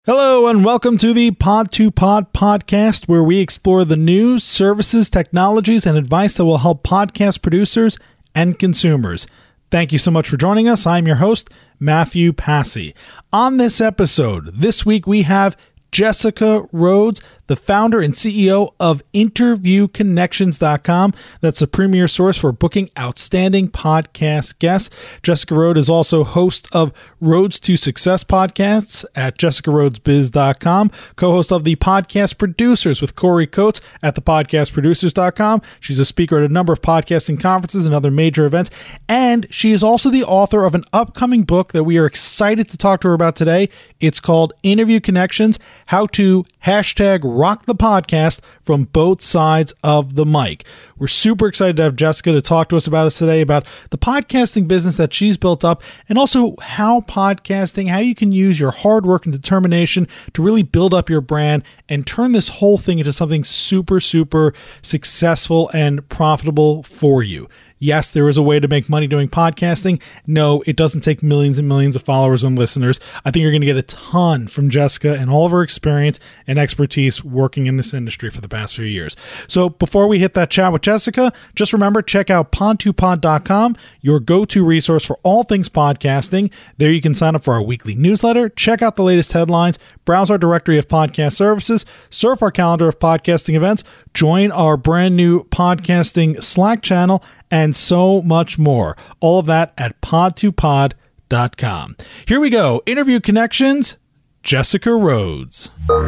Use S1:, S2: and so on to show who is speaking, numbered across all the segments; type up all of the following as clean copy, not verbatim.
S1: Hello and welcome to the Pod to Pod podcast, where we explore the news, services, technologies, and advice that will help podcast producers and consumers. Thank you so much for joining us. I'm your host, Matthew Passy. On this episode, this week we have Jessica Rhodes, the founder and CEO of InterviewConnections.com. That's a premier source for booking outstanding podcast guests. Jessica Rhodes is also host of Roads to Success podcasts at JessicaRhodesBiz.com, co-host of the Podcast Producers with Corey Coates at thepodcastproducers.com. She's a speaker at a number of podcasting conferences and other major events, and she is also the author of an upcoming book that we are excited to talk to her about today. It's called Interview Connections: How to #Rock the Podcast from Both Sides of the Mic. We're super excited to have Jessica to talk to us about today, about the podcasting business that she's built up, and also how you can use your hard work and determination to really build up your brand and turn this whole thing into something super, super successful and profitable for you. Yes, there is a way to make money doing podcasting. No, it doesn't take millions and millions of followers and listeners. I think you're going to get a ton from Jessica and all of her experience and expertise working in this industry for the past few years. So before we hit that chat with Jessica, just remember, check out pod2pod.com, your go-to resource for all things podcasting. There you can sign up for our weekly newsletter, check out the latest headlines, browse our directory of podcast services, surf our calendar of podcasting events, join our brand new podcasting Slack channel, and so much more. All of that at pod2pod.com. Here we go. Interview Connections, Jessica Rhodes.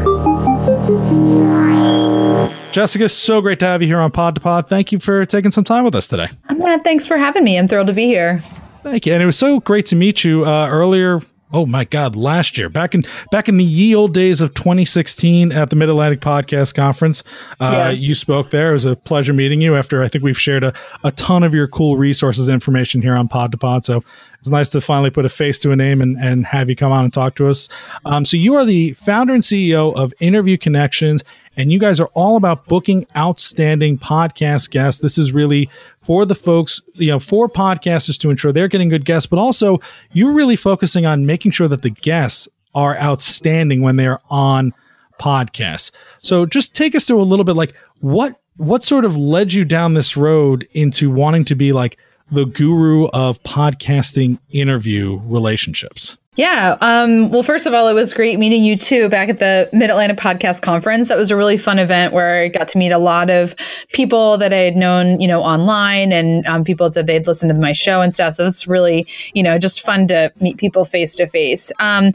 S1: Jessica, so great to have you here on Pod to Pod. Thank you for taking some time with us today.
S2: Thanks for having me. I'm thrilled to be here.
S1: Thank you. And it was so great to meet you earlier. Oh my God, last year, back in the ye old days of 2016 at the Mid-Atlantic Podcast Conference. You spoke there. It was a pleasure meeting you after I think we've shared a ton of your cool resources and information here on Pod to Pod. So it was nice to finally put a face to a name and have you come on and talk to us. So you are the founder and CEO of Interview Connections, and you guys are all about booking outstanding podcast guests. This is really for the folks, for podcasters to ensure they're getting good guests, but also you're really focusing on making sure that the guests are outstanding when they're on podcasts. So just take us through a little bit, like what sort of led you down this road into wanting to be like the guru of podcasting interview relationships?
S2: Yeah. Well, first of all, it was great meeting you too back at the Mid-Atlantic Podcast Conference. That was a really fun event where I got to meet a lot of people that I had known, online, and people said they'd listened to my show and stuff. So that's really, just fun to meet people face to face.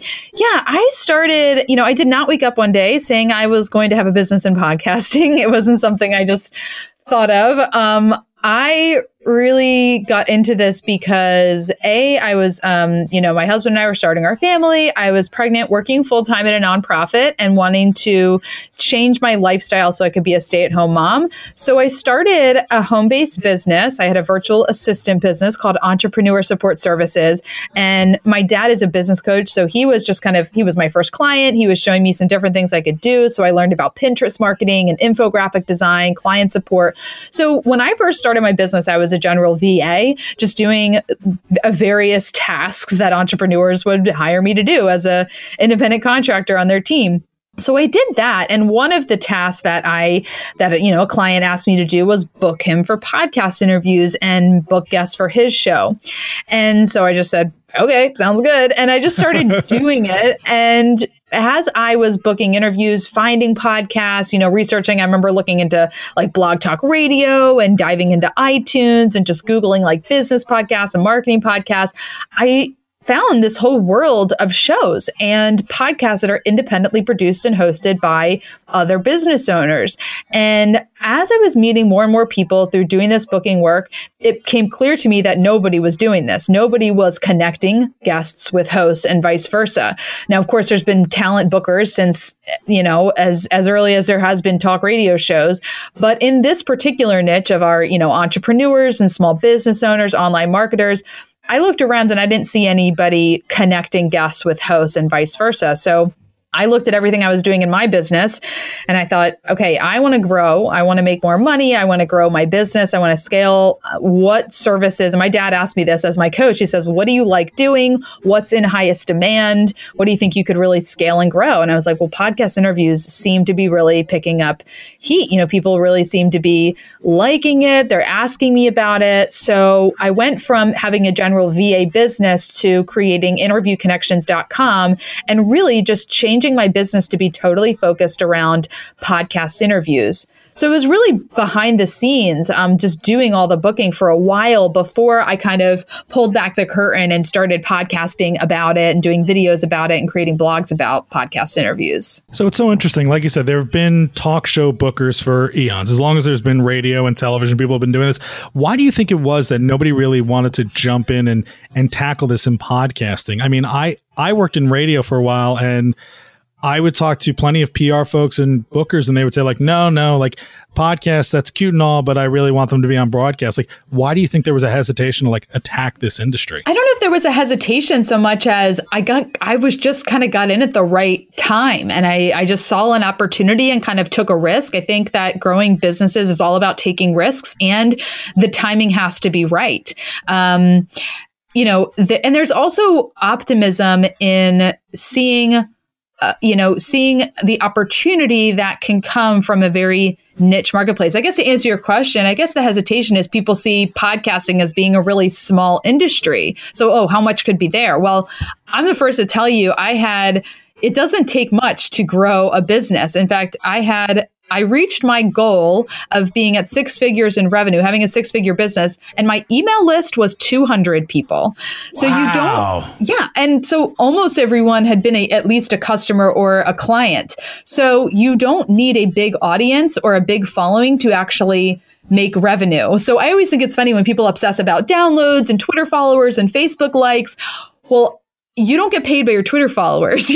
S2: I started, I did not wake up one day saying I was going to have a business in podcasting. It wasn't something I just thought of. I really got into this because I was, my husband and I were starting our family. I was pregnant, working full time at a nonprofit and wanting to change my lifestyle so I could be a stay-at-home mom. So I started a home-based business. I had a virtual assistant business called Entrepreneur Support Services. And my dad is a business coach. So he was just he was my first client. He was showing me some different things I could do. So I learned about Pinterest marketing and infographic design, client support. So when I first started my business, I was a general VA, just doing various tasks that entrepreneurs would hire me to do as a independent contractor on their team. So I did that. And one of the tasks that a client asked me to do was book him for podcast interviews and book guests for his show. And so I just said, okay, sounds good. And I just started doing it. And as I was booking interviews, finding podcasts, researching, I remember looking into like Blog Talk Radio and diving into iTunes and just Googling like business podcasts and marketing podcasts. I found this whole world of shows and podcasts that are independently produced and hosted by other business owners. And as I was meeting more and more people through doing this booking work, it became clear to me that nobody was doing this. Nobody was connecting guests with hosts and vice versa. Now, of course, there's been talent bookers since, as early as there has been talk radio shows. But in this particular niche of our, entrepreneurs and small business owners, online marketers, I looked around and I didn't see anybody connecting guests with hosts and vice versa. So I looked at everything I was doing in my business and I thought, okay, I want to grow. I want to make more money. I want to grow my business. I want to scale. What services? And my dad asked me this as my coach. He says, what do you like doing? What's in highest demand? What do you think you could really scale and grow? And I was like, well, podcast interviews seem to be really picking up heat. People really seem to be liking it. They're asking me about it. So I went from having a general VA business to creating interviewconnections.com and really just changing my business to be totally focused around podcast interviews. So it was really behind the scenes, just doing all the booking for a while before I kind of pulled back the curtain and started podcasting about it and doing videos about it and creating blogs about podcast interviews.
S1: So it's so interesting. Like you said, there have been talk show bookers for eons. As long as there's been radio and television, people have been doing this. Why do you think it was that nobody really wanted to jump in and tackle this in podcasting? I mean, I worked in radio for a while, and I would talk to plenty of PR folks and bookers, and they would say like, no, like podcasts, that's cute and all, but I really want them to be on broadcast. Like, why do you think there was a hesitation to like attack this industry?
S2: I don't know if there was a hesitation so much as I was just kind of got in at the right time. And I just saw an opportunity and kind of took a risk. I think that growing businesses is all about taking risks, and the timing has to be right. And there's also optimism in seeing the opportunity that can come from a very niche marketplace. I guess to answer your question, I guess the hesitation is people see podcasting as being a really small industry. So, how much could be there? Well, I'm the first to tell you, it doesn't take much to grow a business. In fact, I reached my goal of being at 6 figures in revenue, having a 6-figure business, and my email list was 200 people. So
S1: wow.
S2: And so almost everyone had been at least a customer or a client. So you don't need a big audience or a big following to actually make revenue. So I always think it's funny when people obsess about downloads and Twitter followers and Facebook likes. Well, you don't get paid by your Twitter followers,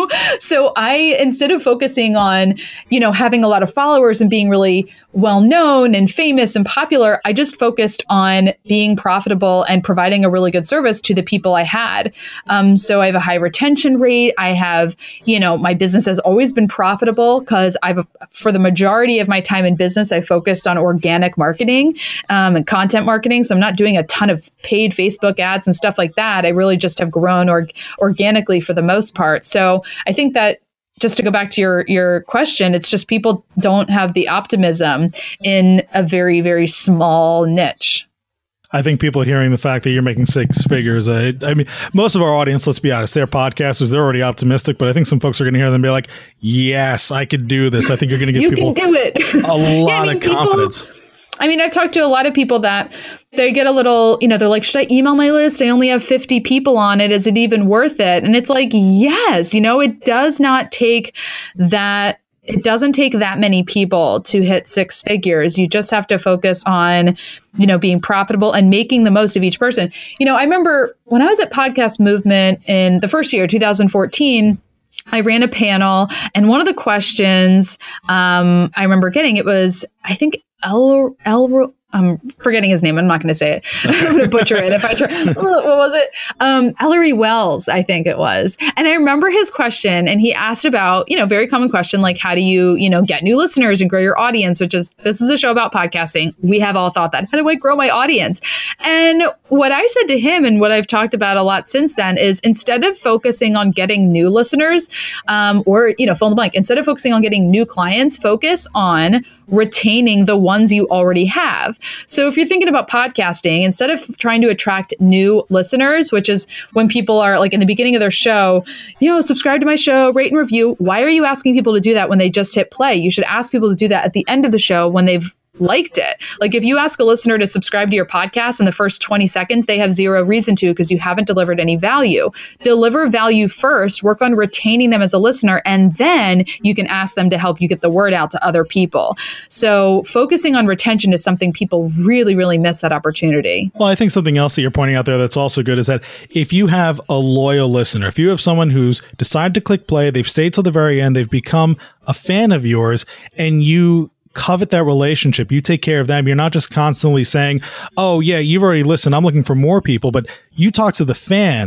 S2: So instead of focusing on, having a lot of followers and being really well known and famous and popular, I just focused on being profitable and providing a really good service to the people I had. So I have a high retention rate. I have, my business has always been profitable because for the majority of my time in business, I focused on organic marketing and content marketing. So I'm not doing a ton of paid Facebook ads and stuff like that. I really just have grown organically for the most part. So I think that, just to go back to your question, it's just people don't have the optimism in a very, very small niche.
S1: I think people hearing the fact that you're making 6 figures, I mean, most of our audience, let's be honest, they're podcasters. They're already optimistic, but I think some folks are going to hear them be like, yes, I could do this. I think you're going to give people
S2: can do it.
S1: a lot of confidence.
S2: I've talked to a lot of people that they get a little, they're like, should I email my list? I only have 50 people on it. Is it even worth it? And it's like, yes, it does not take that. It doesn't take that many people to hit 6 figures. You just have to focus on, being profitable and making the most of each person. I remember when I was at Podcast Movement in the first year, 2014, I ran a panel, and one of the questions I remember getting, it was, I think, I'm forgetting his name. I'm not going to say it. I'm going to butcher it if I try. What was it? Ellery Wells, I think it was. And I remember his question, and he asked about, very common question, like, how do you, get new listeners and grow your audience, this is a show about podcasting. We have all thought that. How do I grow my audience? And what I said to him, and what I've talked about a lot since then, is instead of focusing on getting new listeners, or, fill in the blank, instead of focusing on getting new clients, focus on retaining the ones you already have. So if you're thinking about podcasting, instead of trying to attract new listeners, which is when people are like in the beginning of their show, subscribe to my show, rate and review. Why are you asking people to do that when they just hit play? You should ask people to do that at the end of the show when they've liked it. Like if you ask a listener to subscribe to your podcast in the first 20 seconds, they have zero reason to because you haven't delivered any value. Deliver value first, work on retaining them as a listener, and then you can ask them to help you get the word out to other people. So focusing on retention is something people really, really miss that opportunity.
S1: Well, I think something else that you're pointing out there that's also good is that if you have a loyal listener, if you have someone who's decided to click play, they've stayed till the very end, they've become a fan of yours, and you covet that relationship, you take care of them. You're not just constantly saying, oh yeah, you've already listened, I'm looking for more people, but you talk to the fans.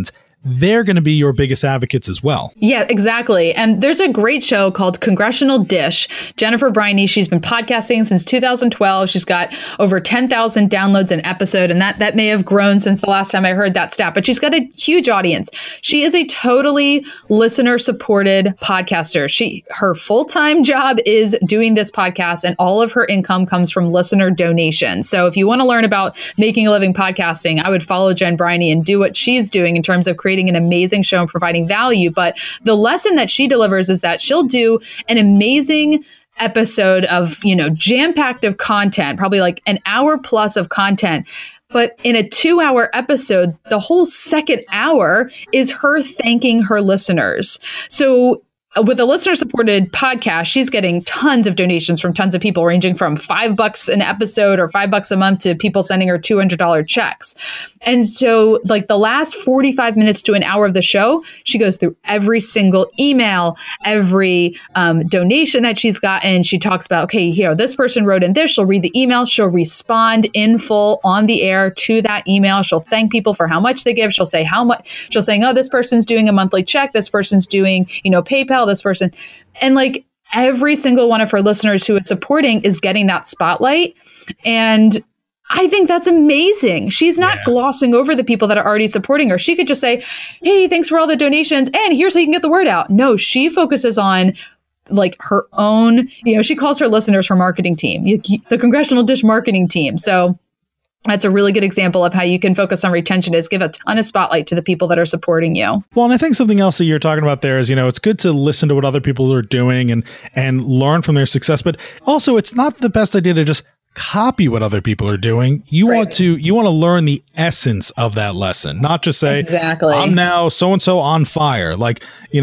S1: they're going to be your biggest advocates as well.
S2: Yeah, exactly. And there's a great show called Congressional Dish. Jennifer Briney, she's been podcasting since 2012. She's got over 10,000 downloads an episode, and that may have grown since the last time I heard that stat, but she's got a huge audience. She is a totally listener-supported podcaster. Her full-time job is doing this podcast, and all of her income comes from listener donations. So if you want to learn about making a living podcasting, I would follow Jen Briney and do what she's doing in terms of creating an amazing show and providing value. But the lesson that she delivers is that she'll do an amazing episode of, jam-packed of content, probably like an hour plus of content. But in a 2-hour episode, the whole second hour is her thanking her listeners. So with a listener-supported podcast, she's getting tons of donations from tons of people, ranging from $5 an episode or $5 a month to people sending her $200 checks. And so, like the last 45 minutes to an hour of the show, she goes through every single email, every donation that she's gotten. She talks about, okay, this person wrote in this. She'll read the email. She'll respond in full on the air to that email. She'll thank people for how much they give. She'll say how much. She'll say, oh, this person's doing a monthly check. This person's doing, PayPal. This person. And like every single one of her listeners who is supporting is getting that spotlight. And I think that's amazing. She's not glossing over the people that are already supporting her. She could just say, hey, thanks for all the donations. And here's how you can get the word out. No, she focuses on like her own, she calls her listeners her marketing team, the Congressional Dish marketing team. So that's a really good example of how you can focus on retention, is give a ton of spotlight to the people that are supporting you.
S1: Well, and I think something else that you're talking about there is, it's good to listen to what other people are doing and learn from their success. But also, it's not the best idea to just copy what other people are doing. You want to learn the essence of that lesson, not just say, exactly, I'm now so-and-so on fire. Like,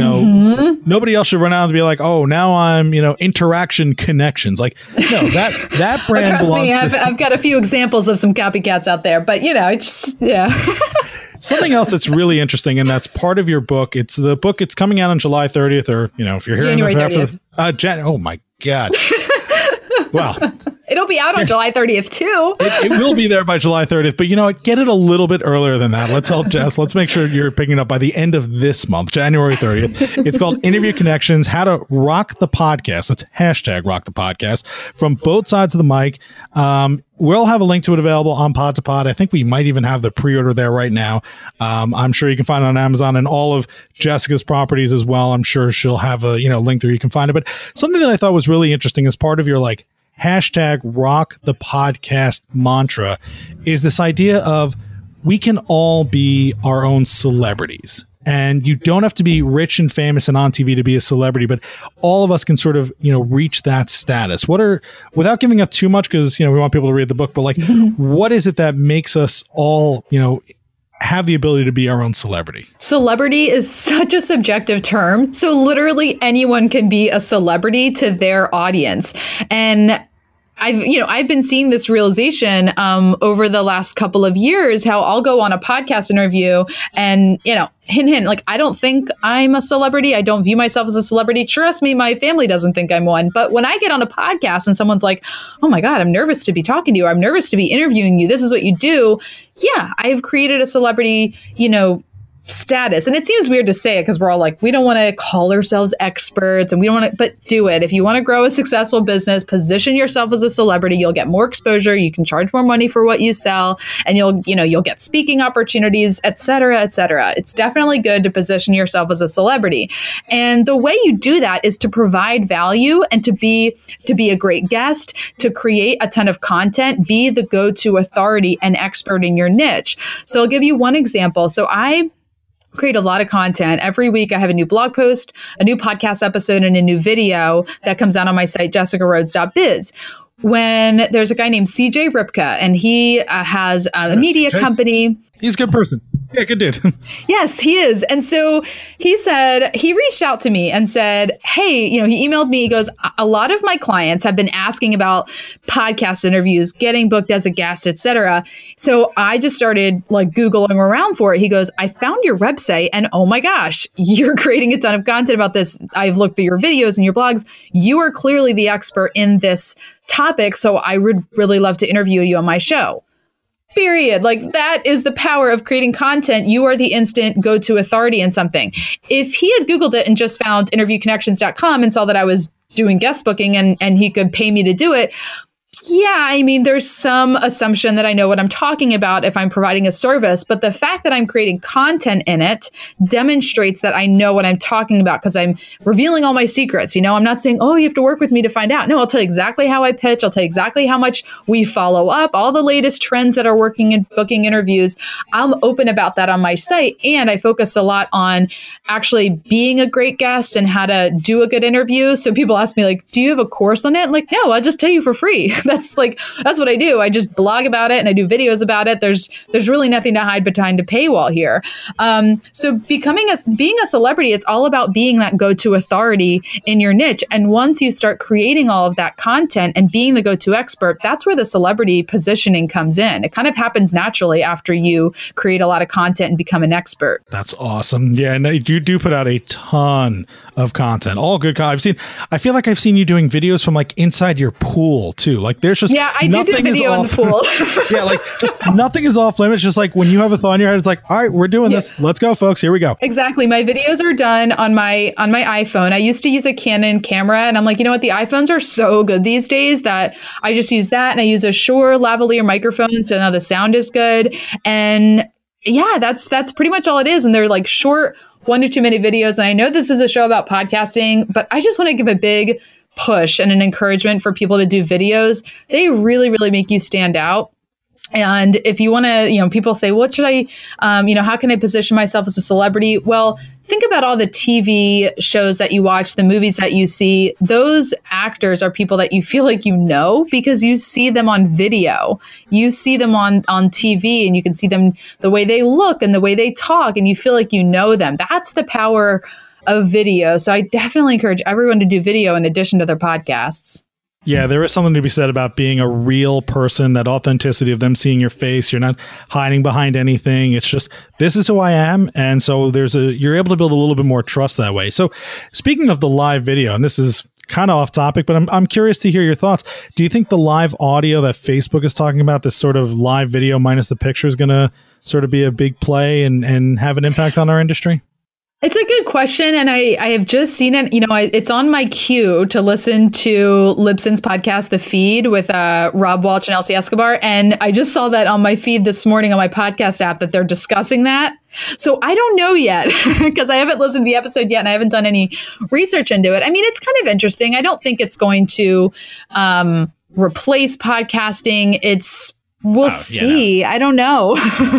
S1: nobody else should run out and be like, oh, now I'm, interaction connections. Like, no, that brand
S2: trust
S1: belongs
S2: me, I've got a few examples of some copycats out there, but
S1: Something else that's really interesting, and that's part of your book. It's coming out on July 30th, or, if you're hearing
S2: January 30th.
S1: Oh my God. Wow.
S2: It'll be out on July 30th too.
S1: It will be there by July 30th, but get it a little bit earlier than that. Let's help Jess. Let's make sure you're picking it up by the end of this month, January 30th. It's called Interview Connections, How to Rock the Podcast. That's hashtag Rock the Podcast from both sides of the mic. We'll have a link to it available on Pod to Pod. I think we might even have the pre-order there right now. I'm sure you can find it on Amazon and all of Jessica's properties as well. I'm sure she'll have a link there you can find it. But something that I thought was really interesting as part of your hashtag Rock the Podcast mantra is this idea of we can all be our own celebrities. And you don't have to be rich and famous and on TV to be a celebrity, but all of us can sort of, reach that status. Without giving up too much, because, we want people to read the book, but what is it that makes us all, have the ability to be our own celebrity?
S2: Celebrity is such a subjective term. So literally anyone can be a celebrity to their audience. And I've been seeing this realization over the last couple of years, how I'll go on a podcast interview and, hint, like, I don't think I'm a celebrity. I don't view myself as a celebrity. Trust me, my family doesn't think I'm one. But when I get on a podcast and someone's like, oh my God, I'm nervous to be talking to you. I'm nervous to be interviewing you. This is what you do. Yeah, I've created a celebrity, status. And it seems weird to say it because we're all like, we don't want to call ourselves experts and we don't want to, but do it. If you want to grow a successful business, position yourself as a celebrity. You'll get more exposure. You can charge more money for what you sell, and you'll get speaking opportunities, et cetera, et cetera. It's definitely good to position yourself as a celebrity. And the way you do that is to provide value and to be a great guest, to create a ton of content, be the go-to authority and expert in your niche. So I'll give you one example. So I create a lot of content. Every week I have a new blog post, a new podcast episode, and a new video that comes out on my site, jessicarhodes.biz. When there's a guy named CJ Ripka, and he has a media company.
S1: He's a good person. Yeah, good dude.
S2: Yes, he is. And so he reached out to me and said, hey, he emailed me. He goes, a lot of my clients have been asking about podcast interviews, getting booked as a guest, et cetera. So I just started Googling around for it. He goes, I found your website and oh my gosh, you're creating a ton of content about this. I've looked through your videos and your blogs. You are clearly the expert in this topic. So I would really love to interview you on my show. Period. Like, that is the power of creating content. You are the instant go-to authority in something. If he had Googled it and just found interviewconnections.com and saw that I was doing guest booking and he could pay me to do it, yeah, I mean, there's some assumption that I know what I'm talking about if I'm providing a service, but the fact that I'm creating content in it demonstrates that I know what I'm talking about because I'm revealing all my secrets. You know, I'm not saying, oh, you have to work with me to find out. No, I'll tell you exactly how I pitch. I'll tell you exactly how much we follow up, all the latest trends that are working in booking interviews. I'm open about that on my site. And I focus a lot on actually being a great guest and how to do a good interview. So people ask me, like, do you have a course on it? I'm like, no, I'll just tell you for free. That's what I do. I just blog about it and I do videos about it. There's really nothing to hide behind a paywall here. So being a celebrity, it's all about being that go-to authority in your niche. And once you start creating all of that content and being the go-to expert, that's where the celebrity positioning comes in. It kind of happens naturally after you create a lot of content and become an expert.
S1: That's awesome. Yeah, and you do put out a ton of content, all good content. I feel like I've seen you doing videos from like inside your pool too. Like there's just
S2: I do a video in the pool.
S1: Yeah, like just nothing is off limits. Just like when you have a thought in your head, it's like, all right, we're doing this. Let's go, folks. Here we go.
S2: Exactly. My videos are done on my iPhone. I used to use a Canon camera, and I'm like, you know what? The iPhones are so good these days that I just use that, and I use a Shure lavalier microphone, so now the sound is good. And yeah, that's pretty much all it is. And they're like short 1 to 2 minute videos. And I know this is a show about podcasting, but I just want to give a big push and an encouragement for people to do videos. They really, really make you stand out. And if you want to, people say, what should I, how can I position myself as a celebrity? Well, think about all the TV shows that you watch, the movies that you see. Those actors are people that you feel like you know because you see them on video. You see them on TV and you can see them, the way they look and the way they talk, and you feel like you know them. That's the power of video. So I definitely encourage everyone to do video in addition to their podcasts.
S1: Yeah, there is something to be said about being a real person, that authenticity of them seeing your face. You're not hiding behind anything. It's just, this is who I am. And so you're able to build a little bit more trust that way. So speaking of the live video, and this is kind of off topic, but I'm curious to hear your thoughts. Do you think the live audio that Facebook is talking about, this sort of live video minus the picture, is going to sort of be a big play and have an impact on our industry?
S2: It's a good question. And I have just seen it. It's on my queue to listen to Libsyn's podcast, The Feed, with Rob Walsh and Elsie Escobar. And I just saw that on my feed this morning on my podcast app that they're discussing that. So I don't know yet because I haven't listened to the episode yet and I haven't done any research into it. I mean, it's kind of interesting. I don't think it's going to replace podcasting. We'll see. I don't know.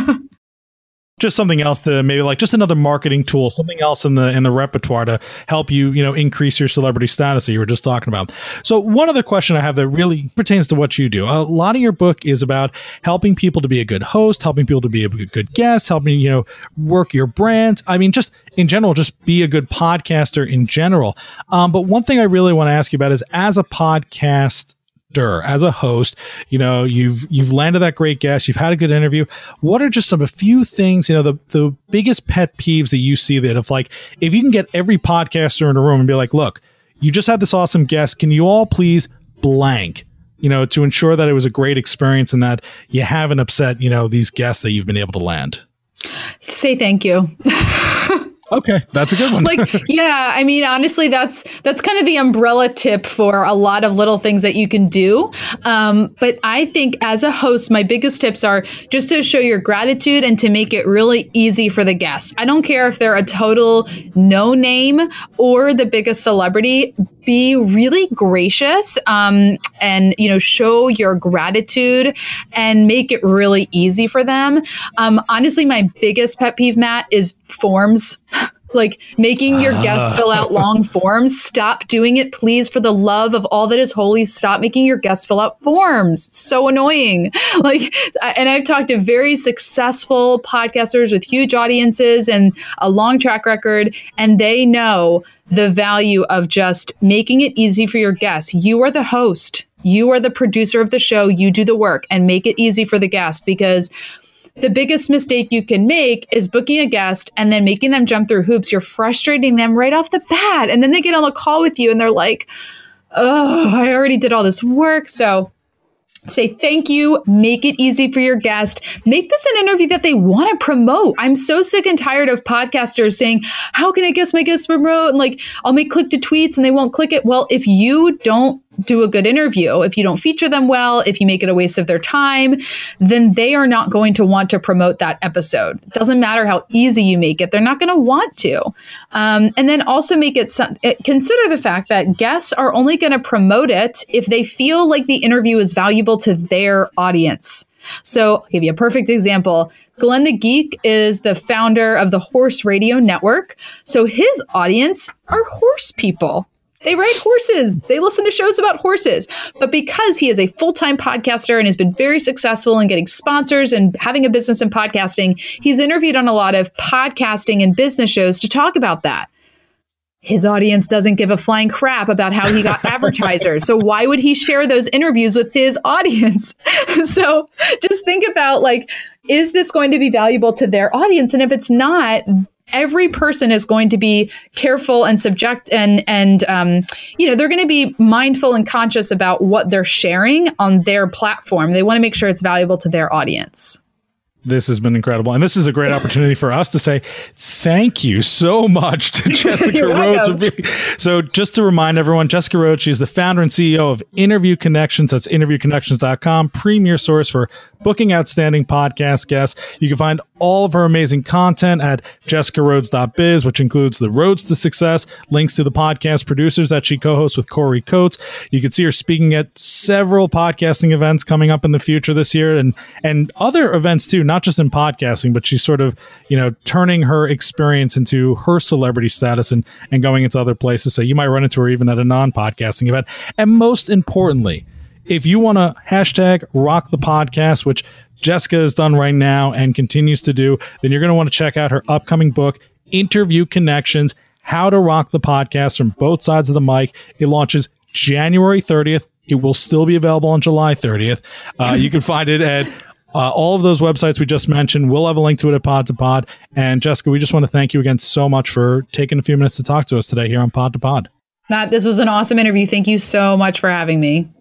S1: Just something else to maybe like just another marketing tool, something else in the repertoire to help you, increase your celebrity status that you were just talking about. So one other question I have that really pertains to what you do. A lot of your book is about helping people to be a good host, helping people to be a good guest, helping, work your brand. I mean, just in general, just be a good podcaster in general. But one thing I really want to ask you about is, as a podcaster, as a host, you've landed that great guest, you've had a good interview. What are just a few things, the biggest pet peeves that you see that if you can get every podcaster in a room and be like, look, you just had this awesome guest, can you all please blank, to ensure that it was a great experience and that you haven't upset, these guests that you've been able to land?
S2: Say thank you.
S1: Okay, that's a good one.
S2: I mean, honestly, that's kind of the umbrella tip for a lot of little things that you can do. But I think as a host, my biggest tips are just to show your gratitude and to make it really easy for the guests. I don't care if they're a total no name or the biggest celebrity. Be really gracious and, show your gratitude and make it really easy for them. Honestly, my biggest pet peeve, Matt, is forms. Like making your guests fill out long forms. Stop doing it, please. For the love of all that is holy, stop making your guests fill out forms. It's so annoying. And I've talked to very successful podcasters with huge audiences and a long track record, and they know the value of just making it easy for your guests. You are the host. You are the producer of the show. You do the work and make it easy for the guest, because the biggest mistake you can make is booking a guest and then making them jump through hoops. You're frustrating them right off the bat. And then they get on a call with you and they're like, oh, I already did all this work. So Say thank you, make it easy for your guest, make this an interview that they want to promote. I'm so sick and tired of podcasters saying, how can I guess my guest promote? And like, I'll make click to tweets and they won't click it. Well, if you don't do a good interview, if you don't feature them well, if you make it a waste of their time, then they are not going to want to promote that episode. It doesn't matter how easy you make it. They're not going to want to. And then also make it, consider the fact that guests are only going to promote it if they feel like the interview is valuable to their audience. So I'll give you a perfect example. Glenn the Geek is the founder of the Horse Radio Network. So his audience are horse people. They ride horses. They listen to shows about horses. But because he is a full-time podcaster and has been very successful in getting sponsors and having a business in podcasting, he's interviewed on a lot of podcasting and business shows to talk about that. His audience doesn't give a flying crap about how he got advertisers. So why would he share those interviews with his audience? So just think about, like, is this going to be valuable to their audience? And if it's not, every person is going to be careful and they're going to be mindful and conscious about what they're sharing on their platform. They want to make sure it's valuable to their audience.
S1: This has been incredible. And this is a great opportunity for us to say thank you so much to Jessica Rhodes. So just to remind everyone, Jessica Rhodes, she's the founder and CEO of Interview Connections. That's interviewconnections.com, premier source for booking outstanding podcast guests. You can find all of her amazing content at jessicarhodes.biz, which includes the Roads to Success, links to the podcast producers that she co-hosts with Corey Coates. You can see her speaking at several podcasting events coming up in the future this year and other events too, not just in podcasting, but she's sort of, turning her experience into her celebrity status and going into other places. So you might run into her even at a non-podcasting event. And most importantly, if you want to hashtag rock the podcast, which Jessica has done right now and continues to do, then you're going to want to check out her upcoming book, Interview Connections, How to Rock the Podcast from Both Sides of the Mic. It launches January 30th. It will still be available on July 30th. You can find it at all of those websites we just mentioned. We'll have a link to it at Pod to Pod. And Jessica, we just want to thank you again so much for taking a few minutes to talk to us today here on Pod to Pod.
S2: Matt, this was an awesome interview. Thank you so much for having me.